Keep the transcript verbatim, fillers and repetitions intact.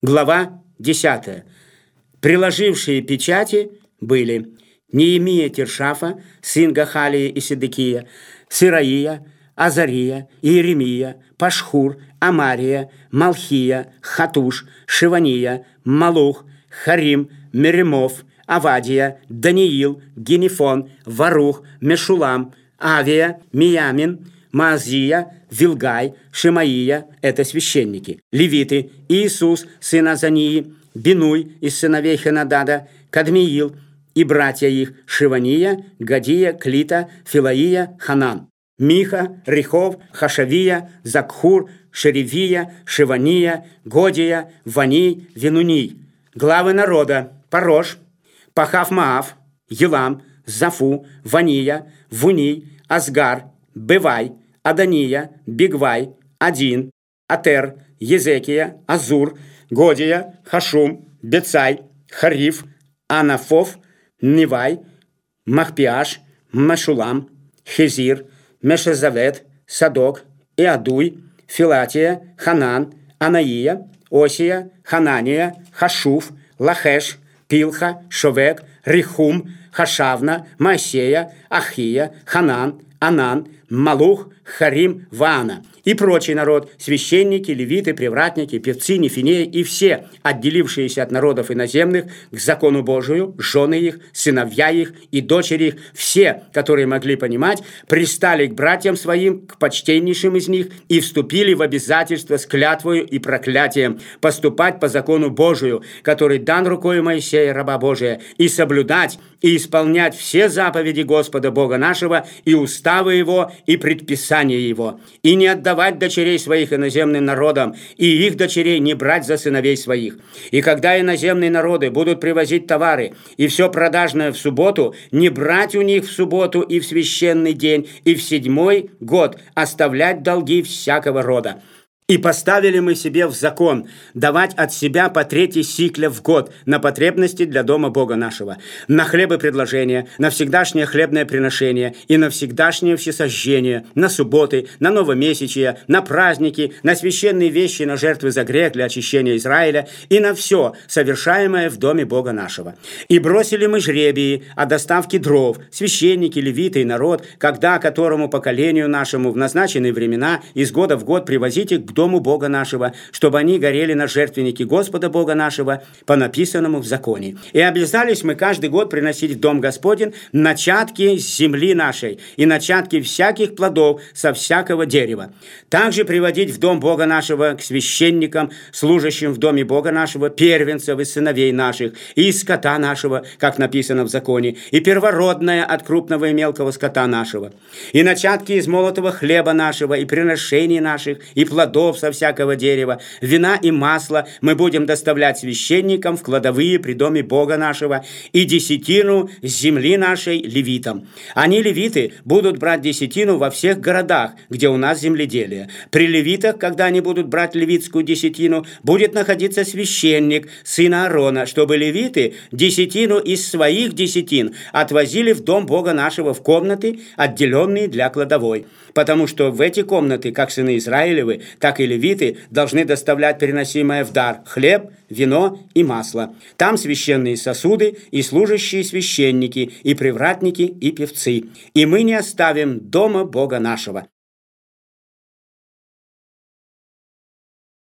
Глава десятая. Приложившие печати были Неемия Тиршафа, сын Гахалии и Седекия, Сираия, Азария, Иеремия, Пашхур, Амария, Малхия, Хатуш, Шивания, Малух, Харим, Меремов, Авадия, Даниил, Генефон, Варух, Мешулам, Авия, Миямин, Маазия, Вилгай, Шемаия – это священники. Левиты – Иисус, сын Азании, Бинуй из сыновей Хенадада, Кадмиил и братья их Шивания, Гадия, Клита, Филаия, Ханан. Миха, Рехов, Хашавия, Закхур, Шеревия, Шивания, Годия, Ваний, Винуний. Главы народа – Парош, Пахав-Маав, Елам, Зафу, Вания, Вуний, Асгар, Бевай, Адания, Бигвай, Один, Атер, Езекия, Азур, Годия, Хашум, Бецай, Хариф, Анафов, Нивай, Махпиаш, Машулам, Хезир, Мешезавет, Садок, Иадуй, Филатия, Ханан, Анаия, Осия, Ханания, Хашуф, Лахеш, Пилха, Шовек, Рихум, Хашавна, Моисея, Ахия, Ханан, Анан, Малух, Харим, Ваана и прочий народ, священники, левиты, привратники, певцы, нефинеи и все, отделившиеся от народов иноземных к закону Божию, жены их, сыновья их и дочери их, все, которые могли понимать, пристали к братьям своим, к почтеннейшим из них и вступили в обязательство с клятвою и проклятием поступать по закону Божию, который дан рукой Моисея, раба Божия, и соблюдать и исполнять все заповеди Господа Бога нашего и уставы Его и предписания Его, и не отдавать дочерей своих иноземным народам, и их дочерей не брать за сыновей своих. И когда иноземные народы будут привозить товары и все продажное в субботу, не брать у них в субботу и в священный день, и в седьмой год оставлять долги всякого рода. И поставили мы себе в закон давать от себя по трети сикля в год на потребности для дома Бога нашего, на хлебопредложение, на всегдашнее хлебное приношение и на всегдашнее всесожжение, на субботы, на новомесячия, на праздники, на священные вещи, на жертвы за грех для очищения Израиля и на все, совершаемое в доме Бога нашего. И бросили мы жребии о доставке дров, священники, левиты и народ, когда которому поколению нашему в назначенные времена из года в год привозите к дому Бога нашего, чтобы они горели на жертвеннике Господа Бога нашего по написанному в законе. И обязались мы каждый год приносить в дом Господень начатки земли нашей и начатки всяких плодов со всякого дерева. Также приводить в дом Бога нашего к священникам, служащим в доме Бога нашего, первенцев и сыновей наших, и из скота нашего, как написано в законе, и первородное от крупного и мелкого скота нашего, и начатки из молотого хлеба нашего, и приношений наших, и плодов со всякого дерева, вина и масла мы будем доставлять священникам в кладовые при доме Бога нашего и десятину с земли нашей левитам. Они, левиты, будут брать десятину во всех городах, где у нас земледелие. При левитах, когда они будут брать левитскую десятину, будет находиться священник, сын Аарона, чтобы левиты десятину из своих десятин отвозили в дом Бога нашего в комнаты, отделенные для кладовой. Потому что в эти комнаты, как сыны Израилевы, так и левиты должны доставлять переносимое в дар хлеб, вино и масло. Там священные сосуды и служащие священники, и привратники, и певцы. И мы не оставим дома Бога нашего.